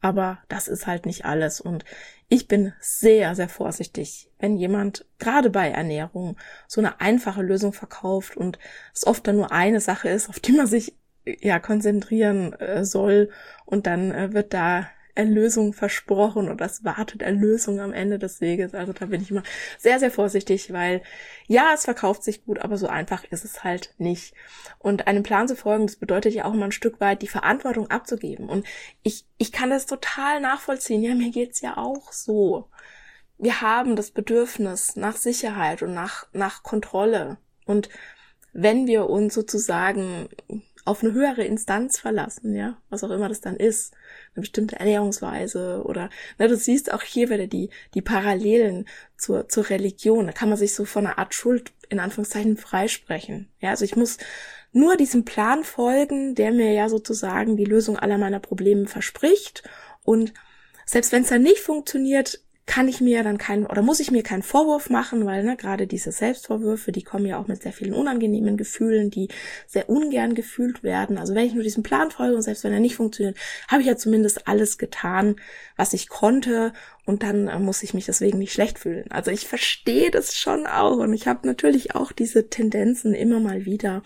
aber das ist halt nicht alles. Und ich bin sehr, sehr vorsichtig, wenn jemand gerade bei Ernährung so eine einfache Lösung verkauft und es oft dann nur eine Sache ist, auf die man sich ja konzentrieren äh, soll, und dann äh, wird da Erlösung versprochen oder es wartet Erlösung am Ende des Weges. Also da bin ich immer sehr, sehr vorsichtig, weil ja, es verkauft sich gut, aber so einfach ist es halt nicht. Und einem Plan zu folgen, das bedeutet ja auch immer ein Stück weit die Verantwortung abzugeben. Und ich ich kann das total nachvollziehen. Ja, mir geht's ja auch so. Wir haben das Bedürfnis nach Sicherheit und nach nach Kontrolle. Und wenn wir uns sozusagen auf eine höhere Instanz verlassen, ja, was auch immer das dann ist, eine bestimmte Ernährungsweise oder, ne, du siehst auch hier wieder die die Parallelen zur zur Religion. Da kann man sich so von einer Art Schuld in Anführungszeichen freisprechen. Ja, also ich muss nur diesem Plan folgen, der mir ja sozusagen die Lösung aller meiner Probleme verspricht, und selbst wenn es dann nicht funktioniert, kann ich mir dann keinen oder muss ich mir keinen Vorwurf machen, weil ne, gerade diese Selbstvorwürfe, die kommen ja auch mit sehr vielen unangenehmen Gefühlen, die sehr ungern gefühlt werden. Also wenn ich nur diesem Plan folge und selbst wenn er nicht funktioniert, habe ich ja zumindest alles getan, was ich konnte, und dann äh, muss ich mich deswegen nicht schlecht fühlen. Also ich verstehe das schon auch, und ich habe natürlich auch diese Tendenzen immer mal wieder.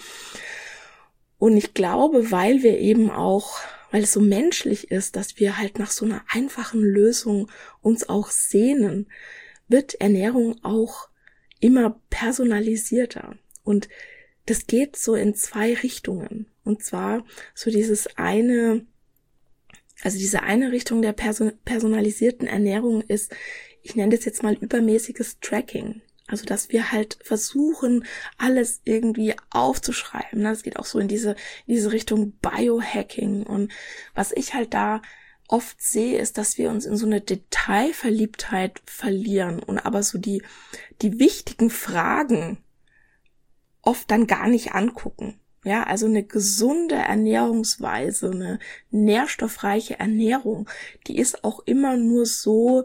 Und ich glaube, weil wir eben auch weil es so menschlich ist, dass wir halt nach so einer einfachen Lösung uns auch sehnen, wird Ernährung auch immer personalisierter. Und das geht so in zwei Richtungen. Und zwar so dieses eine, also diese eine Richtung der person- personalisierten Ernährung ist, ich nenne das jetzt mal übermäßiges Tracking. Also, dass wir halt versuchen, alles irgendwie aufzuschreiben. Das geht auch so in diese, in diese Richtung Biohacking. Und was ich halt da oft sehe, ist, dass wir uns in so eine Detailverliebtheit verlieren und aber so die, die wichtigen Fragen oft dann gar nicht angucken. Ja, also eine gesunde Ernährungsweise, eine nährstoffreiche Ernährung, die ist auch immer nur so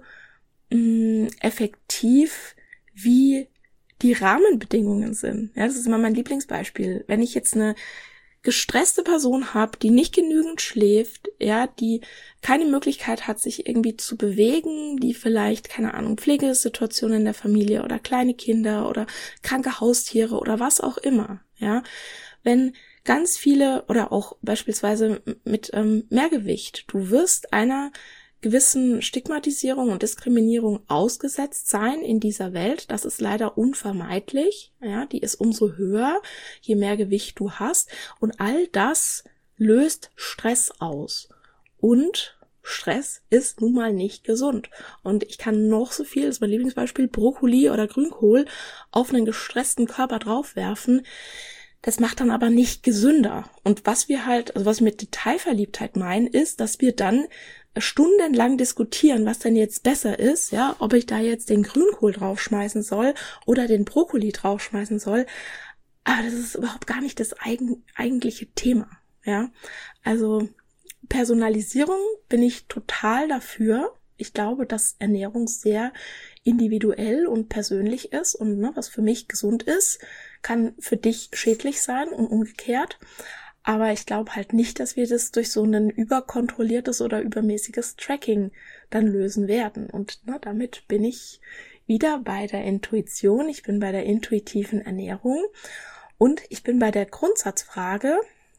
mh, effektiv, wie die Rahmenbedingungen sind. Ja, das ist immer mein Lieblingsbeispiel. Wenn ich jetzt eine gestresste Person habe, die nicht genügend schläft, ja, die keine Möglichkeit hat, sich irgendwie zu bewegen, die vielleicht, keine Ahnung, Pflegesituationen in der Familie oder kleine Kinder oder kranke Haustiere oder was auch immer, ja, wenn ganz viele oder auch beispielsweise mit ähm, Mehrgewicht, du wirst einer gewissen Stigmatisierung und Diskriminierung ausgesetzt sein in dieser Welt. Das ist leider unvermeidlich. Ja, die ist umso höher, je mehr Gewicht du hast. Und all das löst Stress aus. Und Stress ist nun mal nicht gesund. Und ich kann noch so viel, das ist mein Lieblingsbeispiel, Brokkoli oder Grünkohl auf einen gestressten Körper draufwerfen. Das macht dann aber nicht gesünder. Und was wir halt, also was wir mit Detailverliebtheit meinen, ist, dass wir dann stundenlang diskutieren, was denn jetzt besser ist, ja, ob ich da jetzt den Grünkohl draufschmeißen soll oder den Brokkoli draufschmeißen soll. Aber das ist überhaupt gar nicht das eigen, eigentliche Thema, ja. Also Personalisierung bin ich total dafür. Ich glaube, dass Ernährung sehr individuell und persönlich ist und ne, was für mich gesund ist, kann für dich schädlich sein und umgekehrt. Aber ich glaube halt nicht, dass wir das durch so ein überkontrolliertes oder übermäßiges Tracking dann lösen werden. Und ne, damit bin ich wieder bei der Intuition, ich bin bei der intuitiven Ernährung und ich bin bei der Grundsatzfrage,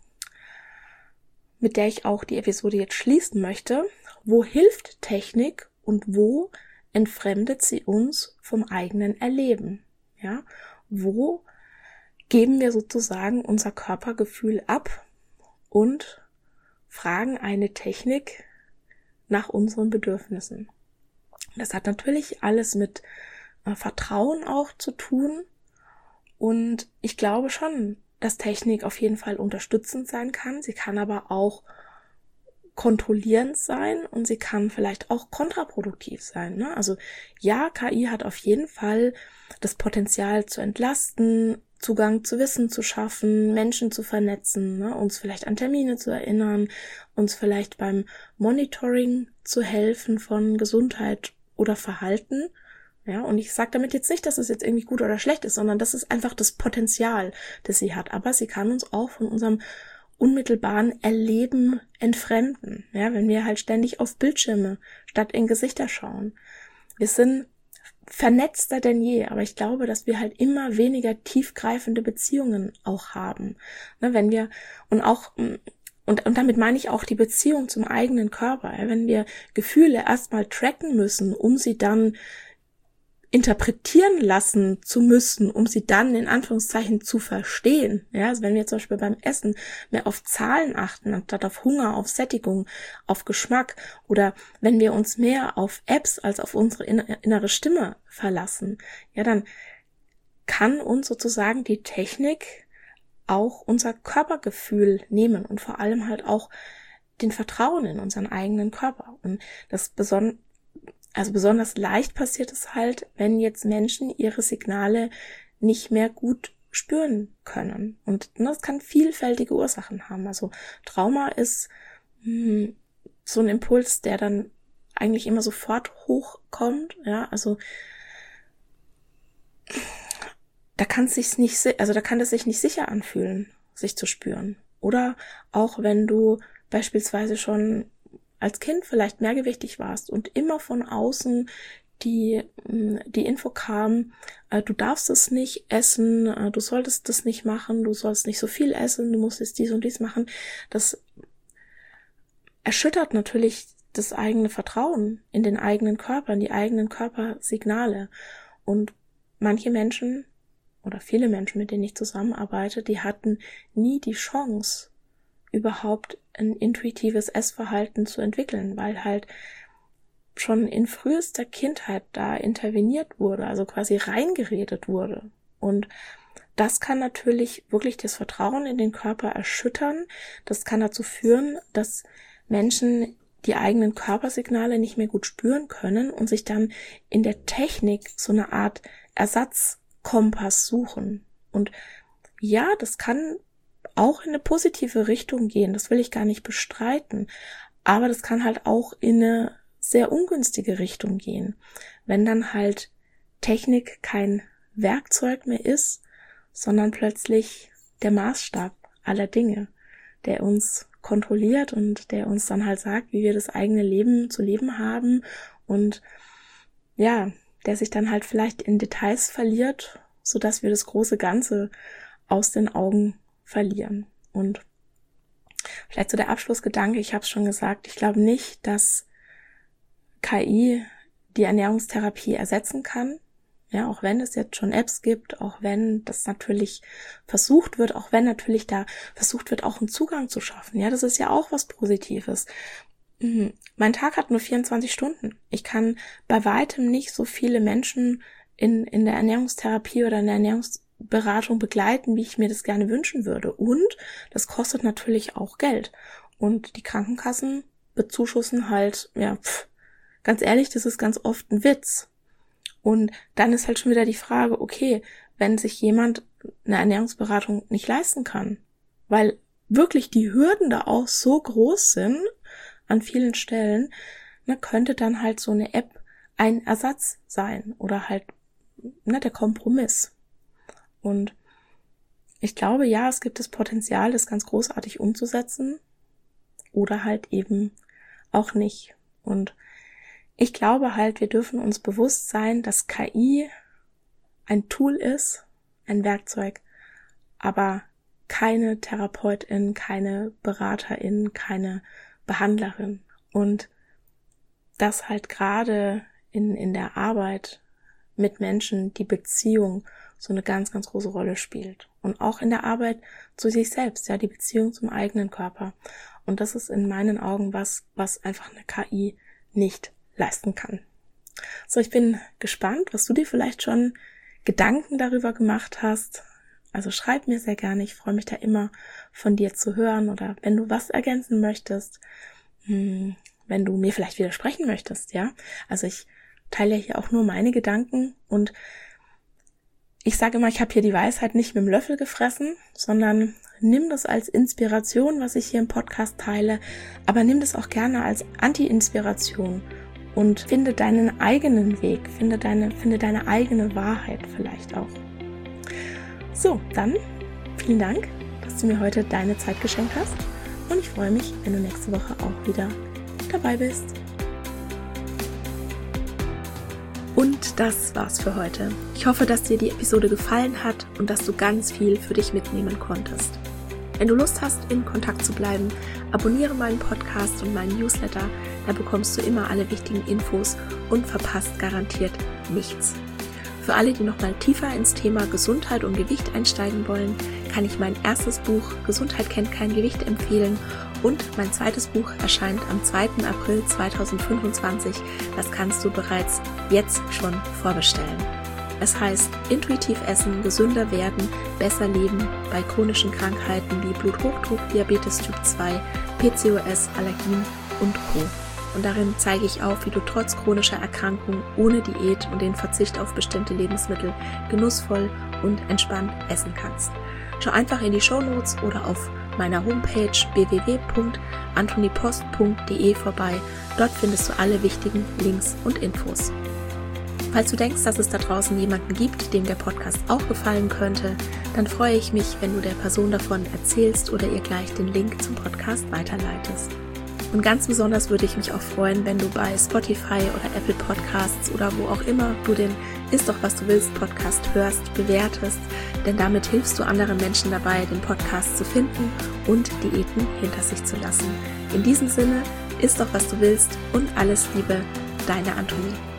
mit der ich auch die Episode jetzt schließen möchte: Wo hilft Technik und wo entfremdet sie uns vom eigenen Erleben? Ja, wo geben wir sozusagen unser Körpergefühl ab und fragen eine Technik nach unseren Bedürfnissen? Das hat natürlich alles mit äh, Vertrauen auch zu tun, und ich glaube schon, dass Technik auf jeden Fall unterstützend sein kann. Sie kann aber auch kontrollierend sein und sie kann vielleicht auch kontraproduktiv sein, ne? Also ja, K I hat auf jeden Fall das Potenzial zu entlasten, Zugang zu Wissen zu schaffen, Menschen zu vernetzen, ne? Uns vielleicht an Termine zu erinnern, uns vielleicht beim Monitoring zu helfen von Gesundheit oder Verhalten. Ja, und ich sage damit jetzt nicht, dass es jetzt irgendwie gut oder schlecht ist, sondern das ist einfach das Potenzial, das sie hat. Aber sie kann uns auch von unserem unmittelbaren Erleben entfremden. Ja, wenn wir halt ständig auf Bildschirme statt in Gesichter schauen. Wir sind vernetzter denn je, aber ich glaube, dass wir halt immer weniger tiefgreifende Beziehungen auch haben. Ne, wenn wir, und auch, und, und damit meine ich auch die Beziehung zum eigenen Körper. Ja, wenn wir Gefühle erstmal tracken müssen, um sie dann interpretieren lassen zu müssen, um sie dann in Anführungszeichen zu verstehen. Ja, also wenn wir zum Beispiel beim Essen mehr auf Zahlen achten, anstatt auf Hunger, auf Sättigung, auf Geschmack, oder wenn wir uns mehr auf Apps als auf unsere innere Stimme verlassen, ja, dann kann uns sozusagen die Technik auch unser Körpergefühl nehmen und vor allem halt auch den Vertrauen in unseren eigenen Körper. Und das besonders Also besonders leicht passiert es halt, wenn jetzt Menschen ihre Signale nicht mehr gut spüren können. Und das kann vielfältige Ursachen haben. Also Trauma ist mh, so ein Impuls, der dann eigentlich immer sofort hochkommt. Ja, also da kann es sich nicht, also da kann es sich nicht sicher anfühlen, sich zu spüren. Oder auch wenn du beispielsweise schon als Kind vielleicht mehrgewichtig warst und immer von außen die die Info kam, äh, du darfst es nicht essen, äh, du solltest das nicht machen, du sollst nicht so viel essen, du musst jetzt dies und dies machen, das erschüttert natürlich das eigene Vertrauen in den eigenen Körper, in die eigenen Körpersignale. Und manche Menschen oder viele Menschen, mit denen ich zusammenarbeite, die hatten nie die Chance, überhaupt ein intuitives Essverhalten zu entwickeln, weil halt schon in frühester Kindheit da interveniert wurde, also quasi reingeredet wurde. Und das kann natürlich wirklich das Vertrauen in den Körper erschüttern. Das kann dazu führen, dass Menschen die eigenen Körpersignale nicht mehr gut spüren können und sich dann in der Technik so eine Art Ersatzkompass suchen. Und ja, das kann auch in eine positive Richtung gehen, das will ich gar nicht bestreiten, aber das kann halt auch in eine sehr ungünstige Richtung gehen, wenn dann halt Technik kein Werkzeug mehr ist, sondern plötzlich der Maßstab aller Dinge, der uns kontrolliert und der uns dann halt sagt, wie wir das eigene Leben zu leben haben und ja, der sich dann halt vielleicht in Details verliert, sodass wir das große Ganze aus den Augen verlieren. Und vielleicht so der Abschlussgedanke, ich habe es schon gesagt, ich glaube nicht, dass K I die Ernährungstherapie ersetzen kann, ja, auch wenn es jetzt schon Apps gibt, auch wenn das natürlich versucht wird, auch wenn natürlich da versucht wird, auch einen Zugang zu schaffen, ja, das ist ja auch was Positives. Mhm. Mein Tag hat nur vierundzwanzig Stunden. Ich kann bei weitem nicht so viele Menschen in in der Ernährungstherapie oder in der Ernährungs Beratung begleiten, wie ich mir das gerne wünschen würde. Und das kostet natürlich auch Geld. Und die Krankenkassen bezuschussen halt, ja, pff, ganz ehrlich, das ist ganz oft ein Witz. Und dann ist halt schon wieder die Frage, okay, wenn sich jemand eine Ernährungsberatung nicht leisten kann, weil wirklich die Hürden da auch so groß sind an vielen Stellen, ne, könnte dann halt so eine App ein Ersatz sein oder halt ne, der Kompromiss. Und ich glaube, ja, es gibt das Potenzial, das ganz großartig umzusetzen oder halt eben auch nicht. Und ich glaube halt, wir dürfen uns bewusst sein, dass K I ein Tool ist, ein Werkzeug, aber keine Therapeutin, keine Beraterin, keine Behandlerin. Und das halt gerade in, in der Arbeit mit Menschen die Beziehung so eine ganz, ganz große Rolle spielt. Und auch in der Arbeit zu sich selbst, ja, die Beziehung zum eigenen Körper. Und das ist in meinen Augen was, was einfach eine K I nicht leisten kann. So, ich bin gespannt, was du dir vielleicht schon Gedanken darüber gemacht hast. Also schreib mir sehr gerne, ich freue mich da immer von dir zu hören oder wenn du was ergänzen möchtest, wenn du mir vielleicht widersprechen möchtest, ja. Also ich teile ja hier auch nur meine Gedanken und ich sage immer, ich habe hier die Weisheit nicht mit dem Löffel gefressen, sondern nimm das als Inspiration, was ich hier im Podcast teile, aber nimm das auch gerne als Anti-Inspiration und finde deinen eigenen Weg, finde deine, finde deine eigene Wahrheit vielleicht auch. So, dann vielen Dank, dass du mir heute deine Zeit geschenkt hast und ich freue mich, wenn du nächste Woche auch wieder dabei bist. Und das war's für heute. Ich hoffe, dass dir die Episode gefallen hat und dass du ganz viel für dich mitnehmen konntest. Wenn du Lust hast, in Kontakt zu bleiben, abonniere meinen Podcast und meinen Newsletter, da bekommst du immer alle wichtigen Infos und verpasst garantiert nichts. Für alle, die nochmal tiefer ins Thema Gesundheit und Gewicht einsteigen wollen, kann ich mein erstes Buch Gesundheit kennt kein Gewicht empfehlen und mein zweites Buch erscheint am zweiten April zweitausendfünfundzwanzig. Das kannst du bereits jetzt schon vorbestellen. Es heißt Intuitiv essen, gesünder werden, besser leben bei chronischen Krankheiten wie Bluthochdruck, Diabetes Typ zwei, P C O S, Allergien und Co. Und darin zeige ich auf, wie du trotz chronischer Erkrankung ohne Diät und den Verzicht auf bestimmte Lebensmittel genussvoll und entspannt essen kannst. Schau einfach in die Shownotes oder auf meiner Homepage w w w punkt antonipost punkt de vorbei. Dort findest du alle wichtigen Links und Infos. Falls du denkst, dass es da draußen jemanden gibt, dem der Podcast auch gefallen könnte, dann freue ich mich, wenn du der Person davon erzählst oder ihr gleich den Link zum Podcast weiterleitest. Und ganz besonders würde ich mich auch freuen, wenn du bei Spotify oder Apple Podcasts oder wo auch immer du den Ist doch was du willst Podcast hörst, bewertest, denn damit hilfst du anderen Menschen dabei, den Podcast zu finden und Diäten hinter sich zu lassen. In diesem Sinne, ist doch was du willst und alles Liebe, deine Antonie.